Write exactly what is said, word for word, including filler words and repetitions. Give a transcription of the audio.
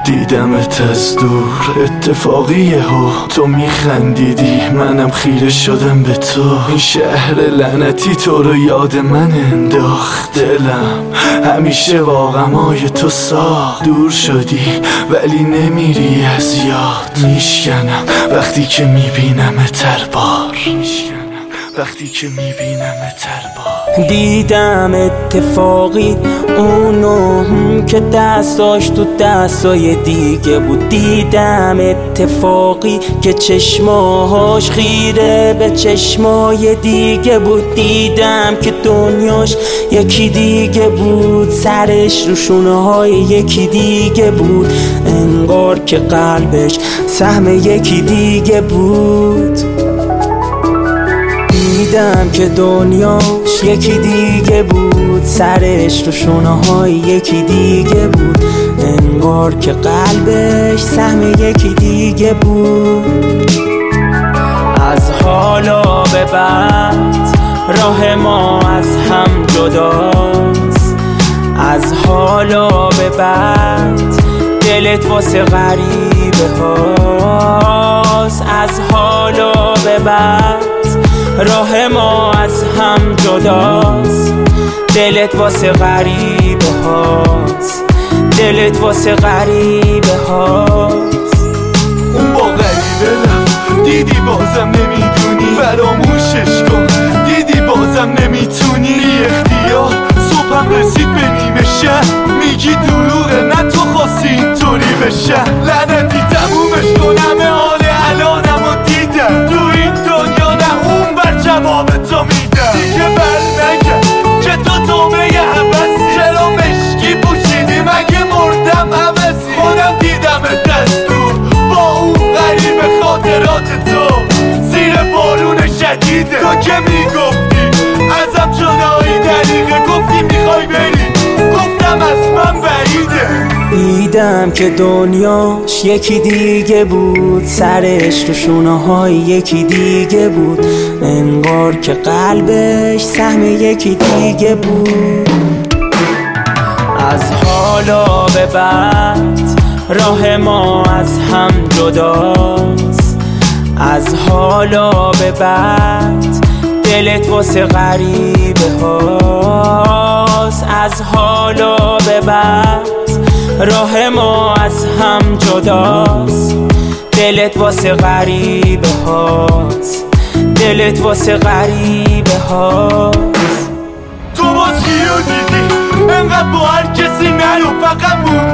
دیدمت از دور اتفاقیه ها، تو میخندیدی منم خیره شدم به تو. این شهر لعنتی تو رو یاد من انداخت، دلم همیشه با غمای تو ساخت. دور شدی ولی نمیری از یاد، میشکنم وقتی که میبینمت هر بار، وقتی که میبینمت هر بار. دیدم اتفاقی اونو که دستاش تو دستای دیگه بود. دیدم اتفاقی که چشماهاش خیره به چشمای دیگه بود. دیدم که دنیاش یکی دیگه بود، سرش رو شونه های یکی دیگه بود، انگار که قلبش سهم یکی دیگه بود. دیدم که دنیاش یکی دیگه بود، سرش رو شونه های یکی دیگه بود، انگار که قلبش سهم یکی دیگه بود. از حالا به بعد راه ما از هم جداست، از حالا به بعد دلت واسه غریبه هاست. از حالا به بعد راه ما از هم جداست، دلت واسه غریبه هاست، دلت واسه غریبه هاست. اون با غریبه رفت، دیدی بازم نمیدونی، فراموشش کن دیدی بازم نمیتونی. بی اختیار صبحم رسید به نیمه شب، میگی دروغه نه تو خواستی اینطوری بشه. لعنتی تمومش کنم حال الانم و دیدم تو این دنیا نه اون بر جواب تو میدم. دیگه بر نگرد که تو توبه یه حبسی، چرا مشکی پوشیدی مگه مردم عوضی. خودم دیدم دستور با اون غریب خاطرات تو زیر بارون شدیده. تو که میگفتی ازم جدایی دریغه، گفتی میخوای بری، گفتم از من بعیده. دیدم که دنیاش یکی دیگه بود، سرش رو شونه های یکی دیگه بود، انگار که قلبش سهم یکی دیگه بود. از حالا به بعد راه ما از هم جداست، از حالا به بعد دلت واسه غریبه هاست. از حالا به بعد راه ما از هم جداست، دلت واسه غریبه هاست، دلت واسه غریبه هاست. تو باز کیو دیدی انقدر با هر کسی نرو، فقط